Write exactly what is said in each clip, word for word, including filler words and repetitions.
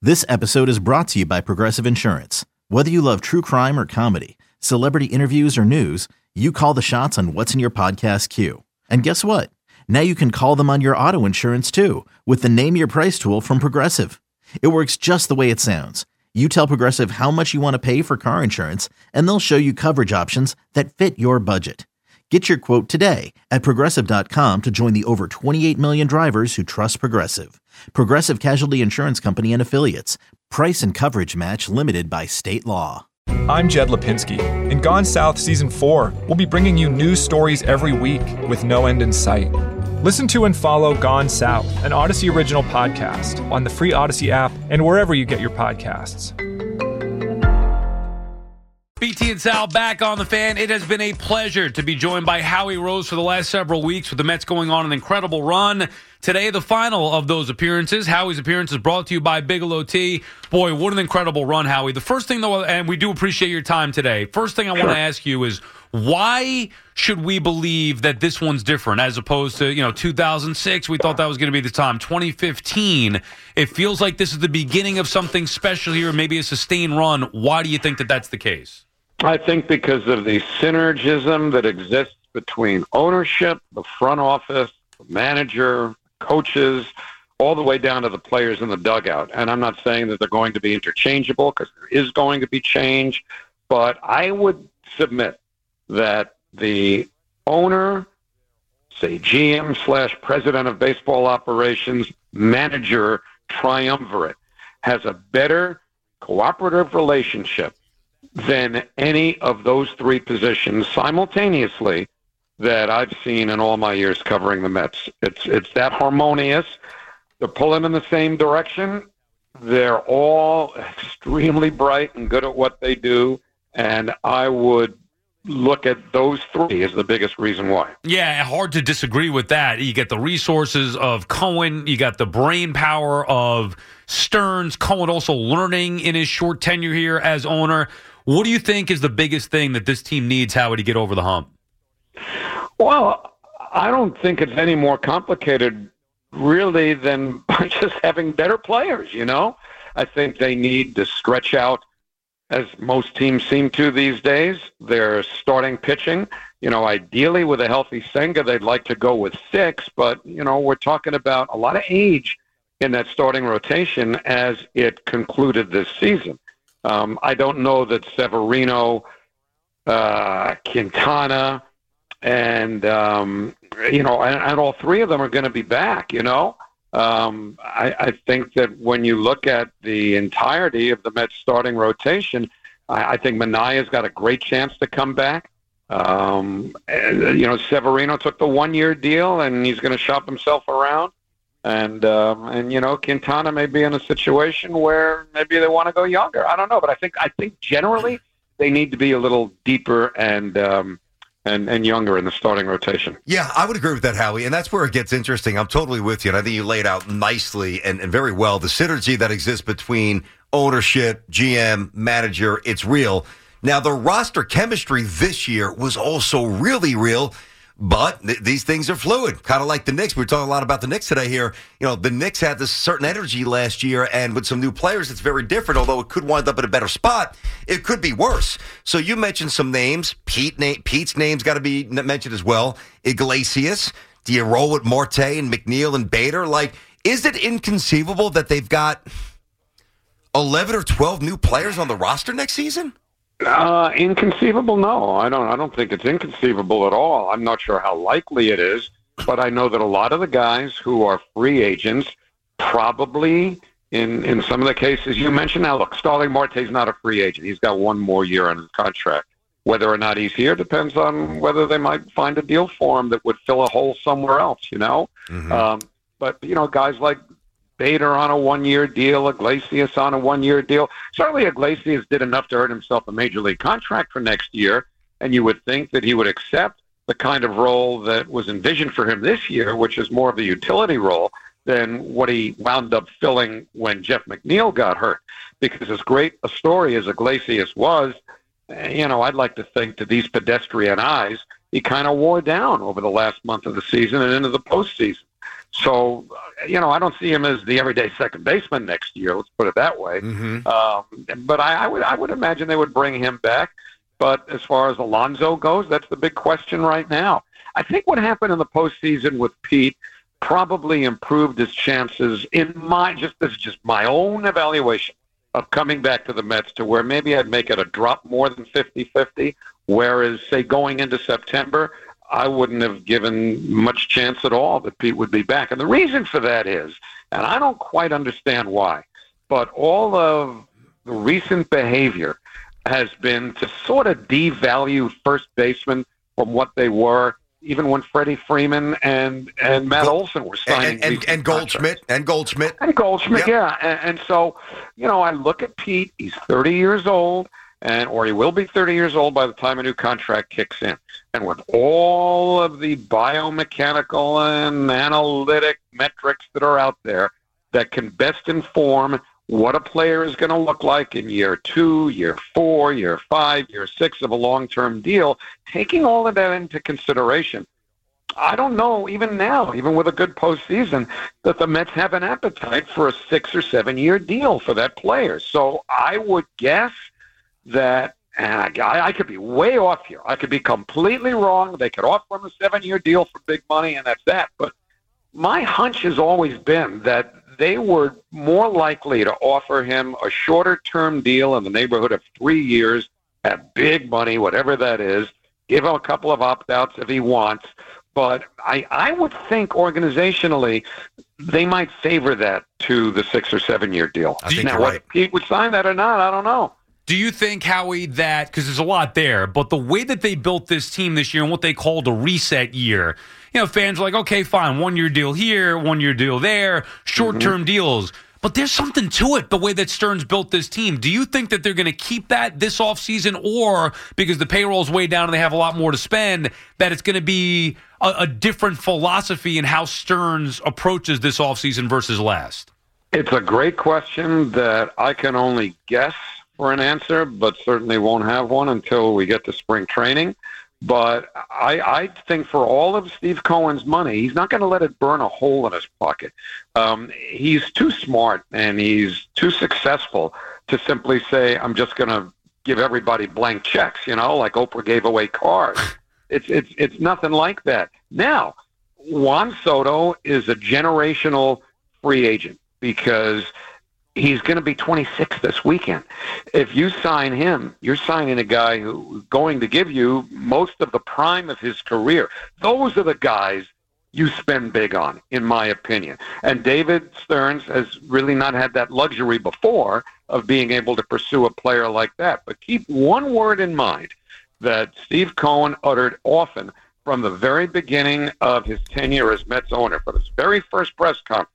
This episode is brought to you by Progressive Insurance. Whether you love true crime or comedy, celebrity interviews or news, you call the shots on what's in your podcast queue. And guess what? Now you can call them on your auto insurance too with the Name Your Price tool from Progressive. It works just the way it sounds. You tell Progressive how much you want to pay for car insurance, and they'll show you coverage options that fit your budget. Get your quote today at Progressive dot com to join the over twenty-eight million drivers who trust Progressive. Progressive Casualty Insurance Company and Affiliates. Price and coverage match limited by state law. I'm Jed Lipinski. In Gone South Season four, we'll be bringing you news stories every week with no end in sight. Listen to and follow Gone South, an Odyssey original podcast on the free Odyssey app and wherever you get your podcasts. B T and Sal back on the Fan. It has been a pleasure to be joined by Howie Rose for the last several weeks with the Mets going on an incredible run. Today, the final of those appearances. Howie's appearance is brought to you by Bigelow Tea. Boy, what an incredible run, Howie. The first thing, though, and we do appreciate your time today, first thing I want to ask you is, why should we believe that this one's different as opposed to, you know, two thousand six? We thought that was going to be the time. twenty fifteen, it feels like this is the beginning of something special here, maybe a sustained run. Why do you think that that's the case? I think because of the synergism that exists between ownership, the front office, the manager, coaches, all the way down to the players in the dugout. And I'm not saying that they're going to be interchangeable, because there is going to be change, but I would submit that the owner, say G M slash president of baseball operations, manager, triumvirate, has a better cooperative relationship than any of those three positions simultaneously that I've seen in all my years covering the Mets. It's it's that harmonious. They're pulling in the same direction. They're all extremely bright and good at what they do, and I would look at those three as the biggest reason why. Yeah, hard to disagree with that. You get the resources of Cohen. You got the brain power of Stearns. Cohen also learning in his short tenure here as owner. What do you think is the biggest thing that this team needs, Howie, to get over the hump? Well, I don't think it's any more complicated, really, than just having better players, you know? I think they need to stretch out, as most teams seem to these days, their starting pitching. You know, ideally with a healthy Senga, they'd like to go with six, but, you know, we're talking about a lot of age in that starting rotation as it concluded this season. Um, I don't know that Severino, uh, Quintana, and, um, you know, and, and all three of them are going to be back, you know. Um, I, I think that when you look at the entirety of the Mets starting rotation, I, I think Manaya's got a great chance to come back. Um, and, you know, Severino took the one-year deal, and he's going to shop himself around. And, um, and you know, Quintana may be in a situation where maybe they want to go younger. I don't know, but I think I think generally they need to be a little deeper and um, and and younger in the starting rotation. Yeah, I would agree with that, Howie, and that's where it gets interesting. I'm totally with you, and I think you laid out nicely and, and very well the synergy that exists between ownership, G M, manager. It's real. Now, the roster chemistry this year was also really real. But th- these things are fluid, kind of like the Knicks. We were talking a lot about the Knicks today here. You know, the Knicks had this certain energy last year, and with some new players, it's very different. Although it could wind up in a better spot, it could be worse. So you mentioned some names. Pete, na- Pete's name's got to be mentioned as well. Iglesias. Do you roll with Marte and McNeil and Bader? Like, is it inconceivable that they've got eleven or twelve new players on the roster next season? Uh, inconceivable? No, I don't. I don't think it's inconceivable at all. I'm not sure how likely it is, but I know that a lot of the guys who are free agents probably, in in some of the cases you mentioned. Now, look, Starling Marte's not a free agent. He's got one more year on his contract. Whether or not he's here depends on whether they might find a deal for him that would fill a hole somewhere else. You know, mm-hmm. um, but you know, guys like Bader on a one-year deal, Iglesias on a one-year deal. Certainly Iglesias did enough to earn himself a major league contract for next year, and you would think that he would accept the kind of role that was envisioned for him this year, which is more of a utility role than what he wound up filling when Jeff McNeil got hurt. Because as great a story as Iglesias was, you know, I'd like to think to these pedestrian eyes, he kind of wore down over the last month of the season and into the postseason. So, you know, I don't see him as the everyday second baseman next year. Let's put it that way. Mm-hmm. Um, but I, I would I would imagine they would bring him back. But as far as Alonso goes, that's the big question right now. I think what happened in the postseason with Pete probably improved his chances in my, just this is just my own evaluation of coming back to the Mets, to where maybe I'd make it a drop more than fifty-fifty, whereas, say, going into September, I wouldn't have given much chance at all that Pete would be back. And the reason for that is, and I don't quite understand why, but all of the recent behavior has been to sort of devalue first basemen from what they were, even when Freddie Freeman and, and Matt Gold, Olson were signing. And, and, and Goldschmidt. And Goldschmidt. And Goldschmidt, yep. yeah. And, and so, you know, I look at Pete, he's thirty years old, and or he will be thirty years old by the time a new contract kicks in. And with all of the biomechanical and analytic metrics that are out there that can best inform what a player is going to look like in year two, year four, year five, year six of a long-term deal, taking all of that into consideration, I don't know, even now, even with a good postseason, that the Mets have an appetite for a six- or seven-year deal for that player. So I would guess that, and I, I could be way off here. I could be completely wrong. They could offer him a seven-year deal for big money, and that's that. But my hunch has always been that they were more likely to offer him a shorter-term deal in the neighborhood of three years at big money, whatever that is, give him a couple of opt-outs if he wants. But I, I would think organizationally they might favor that to the six- or seven-year deal. I think now, you're whether right. Pete would sign that or not, I don't know. Do you think, Howie, that, because there's a lot there, but the way that they built this team this year and what they called a reset year, you know, fans are like, okay, fine, one-year deal here, one-year deal there, short-term mm-hmm. deals. But there's something to it, the way that Stearns built this team. Do you think that they're going to keep that this offseason, or because the payroll's way down and they have a lot more to spend, that it's going to be a, a different philosophy in how Stearns approaches this offseason versus last? It's a great question that I can only guess for an answer, but certainly won't have one until we get to spring training. But I, I think for all of Steve Cohen's money, he's not going to let it burn a hole in his pocket. Um, he's too smart and he's too successful to simply say, I'm just going to give everybody blank checks, you know, like Oprah gave away cars. It's, it's, it's nothing like that. Now, Juan Soto is a generational free agent because he's going to be twenty-six this weekend. If you sign him, you're signing a guy who's going to give you most of the prime of his career. Those are the guys you spend big on, in my opinion. And David Stearns has really not had that luxury before of being able to pursue a player like that. But keep one word in mind that Steve Cohen uttered often from the very beginning of his tenure as Mets owner, for his very first press conference: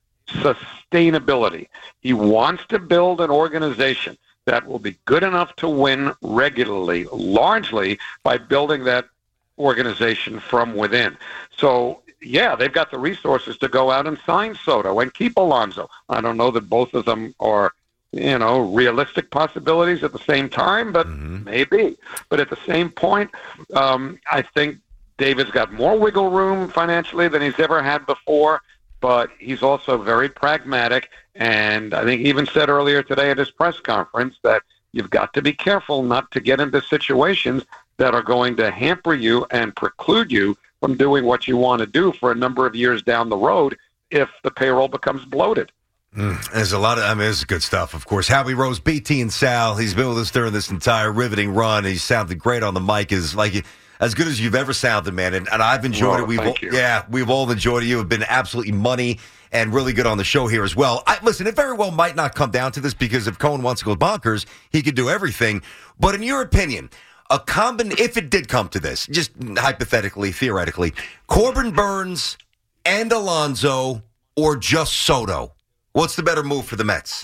sustainability. He wants to build an organization that will be good enough to win regularly, largely by building that organization from within. So, yeah, they've got the resources to go out and sign Soto and keep Alonso. I don't know that both of them are, you know, realistic possibilities at the same time, but mm-hmm. maybe. But at the same point, um, I think David's got more wiggle room financially than he's ever had before. But he's also very pragmatic, and I think he even said earlier today at his press conference that you've got to be careful not to get into situations that are going to hamper you and preclude you from doing what you want to do for a number of years down the road if the payroll becomes bloated. Mm, there's a lot of, I mean, this is good stuff, of course. Howie Rose, B T and Sal, he's been with us during this entire riveting run. He sounded great on the mic. Is like as good as you've ever sounded, man. And, and I've enjoyed oh, it. We've thank all, you. Yeah, we've all enjoyed it. You have been absolutely money and really good on the show here as well. I, listen, it very well might not come down to this because if Cohen wants to go bonkers, he could do everything. But in your opinion, a combin if it did come to this, just hypothetically, theoretically, Corbin Burnes and Alonso or just Soto, what's the better move for the Mets?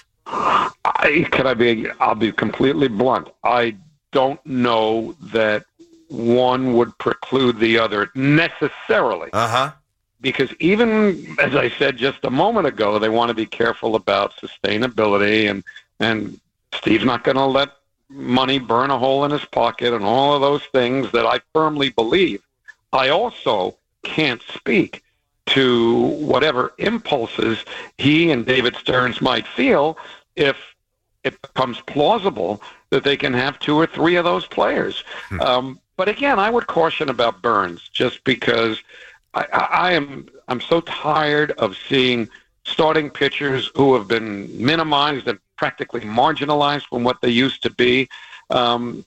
I, can I be? I'll be completely blunt. I don't know that one would preclude the other necessarily. Uh-huh. Because even, as I said just a moment ago, they want to be careful about sustainability, and, and Steve's not going to let money burn a hole in his pocket and all of those things that I firmly believe. I also can't speak to whatever impulses he and David Stearns might feel if it becomes plausible that they can have two or three of those players. Hmm. Um, but again, I would caution about Burns just because I, I, I am I'm so tired of seeing starting pitchers who have been minimized and practically marginalized from what they used to be, um,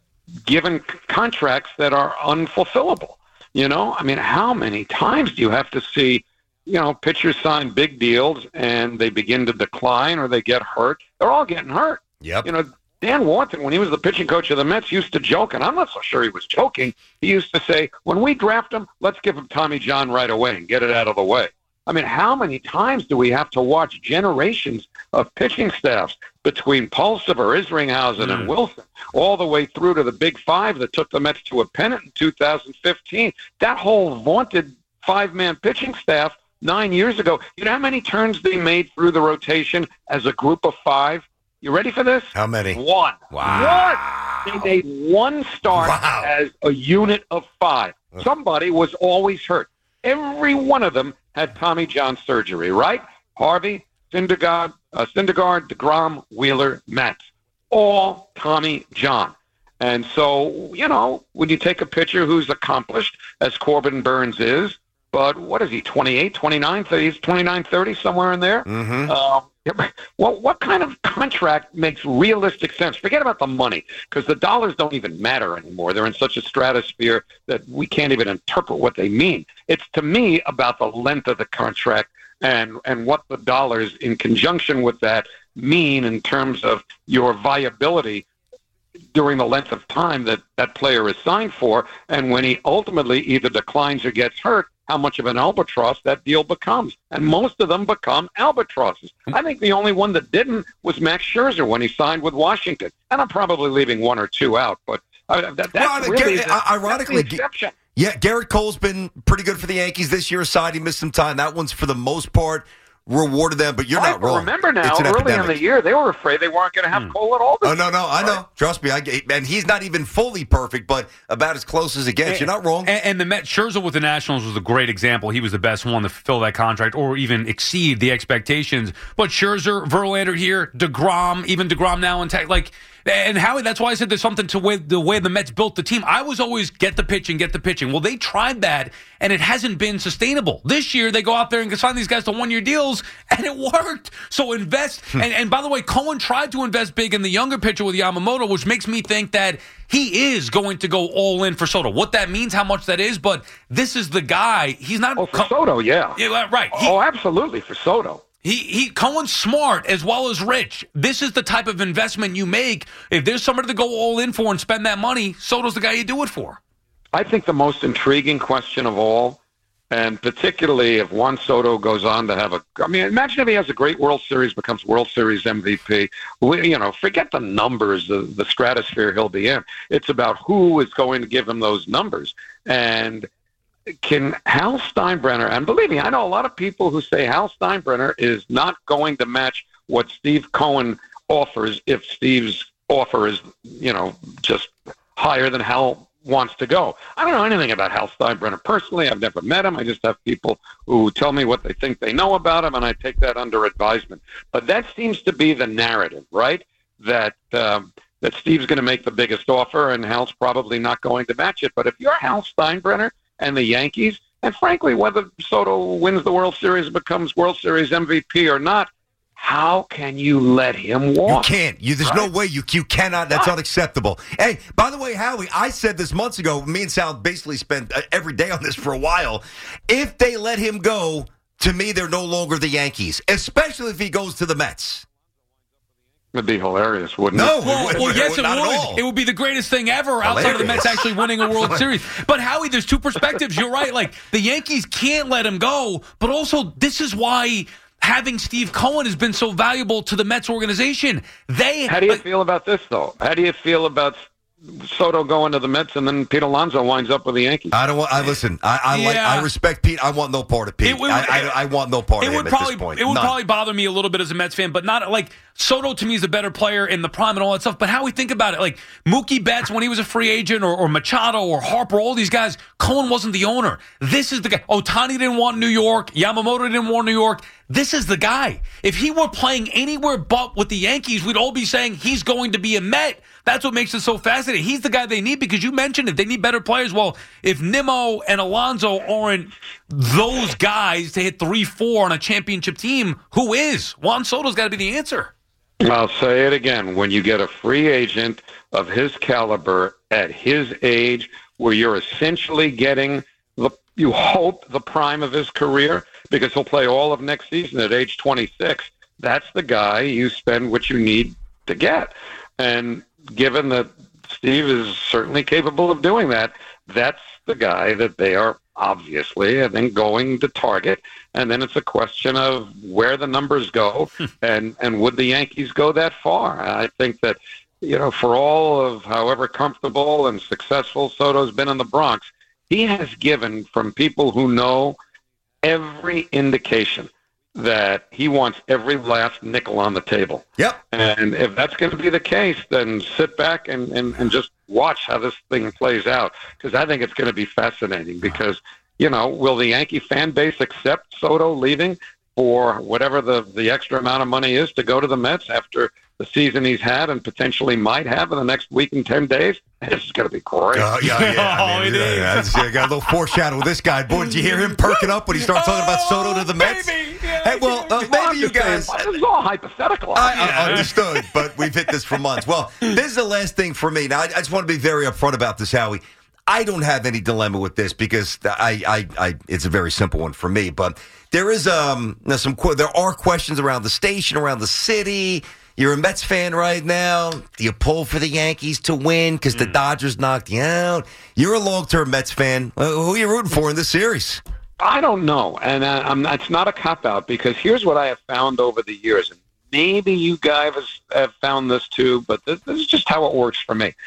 given contracts that are unfulfillable. You know, I mean, how many times do you have to see, you know, pitchers sign big deals and they begin to decline or they get hurt? They're all getting hurt. Yep. You know, Dan Warren, when he was the pitching coach of the Mets, used to joke, and I'm not so sure he was joking. He used to say, when we draft him, let's give him Tommy John right away and get it out of the way. I mean, how many times do we have to watch generations of pitching staffs between Pulsiver, Isringhausen, mm. and Wilson, all the way through to the Big Five that took the Mets to a pennant in two thousand fifteen? That whole vaunted five-man pitching staff nine years ago, you know how many turns they made through the rotation as a group of five? You ready for this? How many? One. Wow. One. They made one start wow. as a unit of five. Somebody was always hurt. Every one of them had Tommy John surgery, right? Harvey, Syndergaard, uh, Syndergaard, DeGrom, Wheeler, Matz. All Tommy John. And so, you know, when you take a pitcher who's accomplished, as Corbin Burns is, but what is he, twenty-eight, twenty-nine, thirty, he's twenty-nine, thirty, somewhere in there? Mm-hmm. Uh, well, what kind of contract makes realistic sense? Forget about the money, because the dollars don't even matter anymore. They're in such a stratosphere that we can't even interpret what they mean. It's, to me, about the length of the contract and, and what the dollars in conjunction with that mean in terms of your viability during the length of time that that player is signed for, and when he ultimately either declines or gets hurt, how much of an albatross that deal becomes. And most of them become albatrosses. I think the only one that didn't was Max Scherzer when he signed with Washington. And I'm probably leaving one or two out, but uh, that, that's well, really Garrett, the, ironically, that's the exception. Yeah, Garrett Cole's been pretty good for the Yankees this year aside. He missed some time. That one's, for the most part, rewarded them, but you're I not wrong. Remember now, early epidemic. in the year, they were afraid they weren't going to have hmm. Cole at all. Oh, no, no, I know. Trust me. I, and he's not even fully perfect, but about as close as it gets. And, you're not wrong. And, and the Mets, Scherzer with the Nationals was a great example. He was the best one to fill that contract or even exceed the expectations. But Scherzer, Verlander here, DeGrom, even DeGrom now in tech, like, and Howie, that's why I said there's something to way, the way the Mets built the team. I was always get the pitching, get the pitching. Well, they tried that, and it hasn't been sustainable. This year, they go out there and sign these guys to one-year deals, and it worked. So invest. and, and by the way, Cohen tried to invest big in the younger pitcher with Yamamoto, which makes me think that he is going to go all in for Soto. What that means, how much that is, but this is the guy. He's not. Oh, for Soto, yeah. Yeah, right. He, oh, absolutely, for Soto. He he Cohen's smart as well as rich. This is the type of investment you make. If there's somebody to go all in for and spend that money, Soto's the guy you do it for. I think the most intriguing question of all, and particularly if Juan Soto goes on to have a, I mean, imagine if he has a great World Series, becomes World Series M V P. We, you know, forget the numbers, the, the stratosphere he'll be in. It's about who is going to give him those numbers. And can Hal Steinbrenner, and believe me, I know a lot of people who say Hal Steinbrenner is not going to match what Steve Cohen offers if Steve's offer is, you know, just higher than Hal wants to go. I don't know anything about Hal Steinbrenner personally. I've never met him. I just have people who tell me what they think they know about him, and I take that under advisement. But that seems to be the narrative, right? That um, that Steve's going to make the biggest offer, and Hal's probably not going to match it. But if you're Hal Steinbrenner and the Yankees, and frankly, whether Soto wins the World Series and becomes World Series M V P or not, how can you let him walk? You can't. You, there's right? no way. You you cannot. That's unacceptable. Hey, by the way, Howie, I said this months ago. Me and Sal basically spent uh, every day on this for a while. If they let him go, to me, they're no longer the Yankees, especially if he goes to the Mets. It'd be hilarious, wouldn't no, it? Well, it well yes, it would. It would be the greatest thing ever hilarious. Outside of the Mets actually winning a World Series. But, Howie, there's two perspectives. You're right. Like, the Yankees can't let him go, but also this is why having Steve Cohen has been so valuable to the Mets organization. They. How do you like, feel about this, though? How do you feel about Soto going to the Mets and then Pete Alonso winds up with the Yankees? I don't want. I listen. I, I yeah. like. I respect Pete. I want no part of Pete. It would, I, I, I want no part of him probably, at this point. It would None. probably bother me a little bit as a Mets fan, but not like Soto, to me, is a better player in the prime and all that stuff. But how we think about it, like Mookie Betts when he was a free agent, or, or Machado or Harper, all these guys, Cohen wasn't the owner. This is the guy. Ohtani didn't want New York. Yamamoto didn't want New York. This is the guy. If he were playing anywhere but with the Yankees, we'd all be saying he's going to be a Met. That's what makes it so fascinating. He's the guy they need, because you mentioned it. They need better players. Well, if Nimmo and Alonso aren't those guys to hit three four on a championship team, who is? Juan Soto's got to be the answer. I'll say it again. When you get a free agent of his caliber at his age, where you're essentially getting, the, you hope, the prime of his career, because he'll play all of next season at age twenty-six, that's the guy you spend what you need to get. And given that Steve is certainly capable of doing that, that's the guy that they are obviously, I think, going to target. And then it's a question of where the numbers go, and, and would the Yankees go that far? I think that, you know, for all of however comfortable and successful Soto's been in the Bronx, he has given, from people who know, every indication that he wants every last nickel on the table. Yep. And if that's going to be the case, then sit back and, and, and just watch how this thing plays out, because I think it's going to be fascinating. Because, you know, will the Yankee fan base accept Soto leaving for whatever the, the extra amount of money is to go to the Mets after the season he's had and potentially might have in the next week and ten days? This is going to be great. Uh, yeah, yeah. I mean, Oh, it yeah, is. yeah, I got a little foreshadow with this guy. Boy, did you hear him perking up when he started talking about Soto to the Mets? baby. Yeah, Hey, well, uh, maybe you guys... This is all hypothetical. I, I understood, but we've hit this for months. Well, this is the last thing for me. Now, I, I just want to be very upfront about this, Howie. I don't have any dilemma with this, because I, I, I, it's a very simple one for me. But there is um, now some there are questions around the station, around the city. You're a Mets fan right now. Do you pull for the Yankees to win because the Dodgers knocked you out? You're a long-term Mets fan. Uh, who are you rooting for in this series? I don't know, and uh, I'm, it's not a cop-out, because here's what I have found over the years, and maybe you guys have found this too, but this, this is just how it works for me.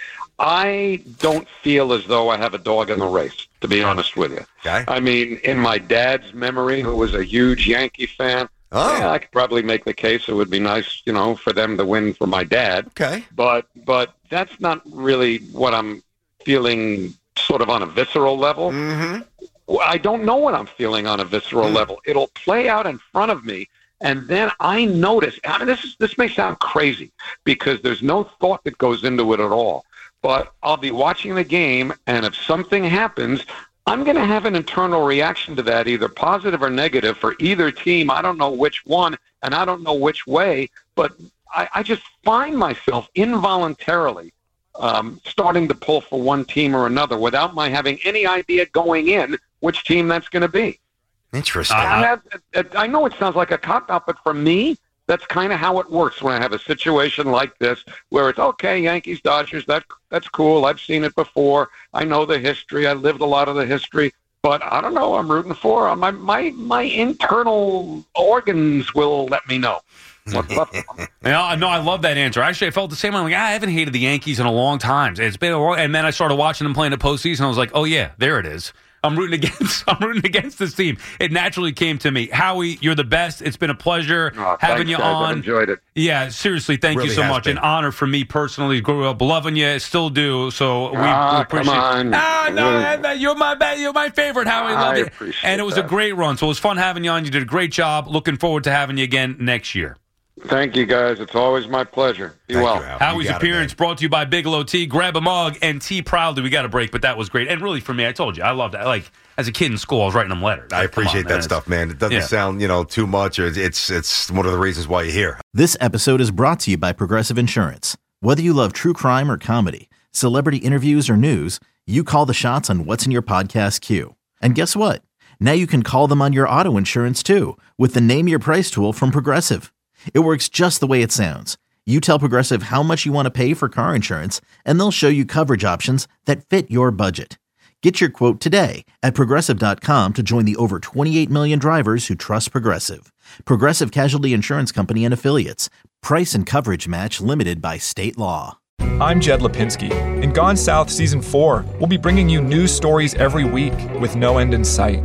I don't feel as though I have a dog in the race, to be honest with you. Okay. I mean, in my dad's memory, who was a huge Yankee fan, Oh. yeah, I could probably make the case it would be nice, you know, for them to win for my dad. Okay. But but that's not really what I'm feeling sort of on a visceral level. Mm-hmm. I don't know what I'm feeling on a visceral Mm. level. It'll play out in front of me, and then I notice. I mean, this is this may sound crazy, because there's no thought that goes into it at all. But I'll be watching the game, and if something happens, I'm going to have an internal reaction to that, either positive or negative, for either team. I don't know which one, and I don't know which way, but I, I just find myself involuntarily um, starting to pull for one team or another without my having any idea going in which team that's going to be. Interesting. And that, I know it sounds like a cop-out, but for me, that's kind of how it works when I have a situation like this, where it's, okay, Yankees, Dodgers, that that's cool. I've seen it before. I know the history. I lived a lot of the history. But I don't know. I'm rooting for my my my internal organs will let me know what's left of them. Yeah, no, I love that answer. Actually, I felt the same way. I'm like, ah, I haven't hated the Yankees in a long time. It's been a long, and then I started watching them play in the postseason. I was like, oh yeah, there it is. I'm rooting against. I'm rooting against this team. It naturally came to me. Howie, you're the best. It's been a pleasure Oh, having thanks, you guys. I've on. enjoyed it. Yeah, seriously, thank Really you so has much. been. An honor for me personally. Grew up loving you, still do. So we, Ah, we appreciate. come on. Ah, no, Really? man, you're my ba- you're my favorite, Howie. I Love you. appreciate And it was that. a great run. So it was fun having you on. You did a great job. Looking forward to having you again next year. Thank you, guys. It's always my pleasure. Be Thank well. you, Howie. Howie's You got it, appearance man. brought to you by Bigelow Tea. Grab a mug and tea proudly. We got a break, but that was great. And really, for me, I told you, I loved that. Like, as a kid in school, I was writing them letters. I Like, come appreciate on, that man. stuff, man. It doesn't Yeah. sound, you know, too much. Or it's it's one of the reasons why you're here. This episode is brought to you by Progressive Insurance. Whether you love true crime or comedy, celebrity interviews or news, you call the shots on what's in your podcast queue. And guess what? Now you can call them on your auto insurance too, with the Name Your Price tool from Progressive. It works just the way it sounds. You tell Progressive how much you want to pay for car insurance, and they'll show you coverage options that fit your budget. Get your quote today at Progressive dot com to join the over twenty-eight million drivers who trust Progressive. Progressive Casualty Insurance Company and Affiliates. Price and coverage match limited by state law. I'm Jed Lipinski. In Gone South Season four, we'll be bringing you news stories every week with no end in sight.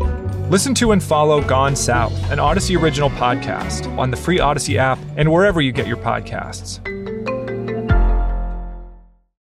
Listen to and follow Gone South, an Odyssey original podcast, on the free Odyssey app and wherever you get your podcasts.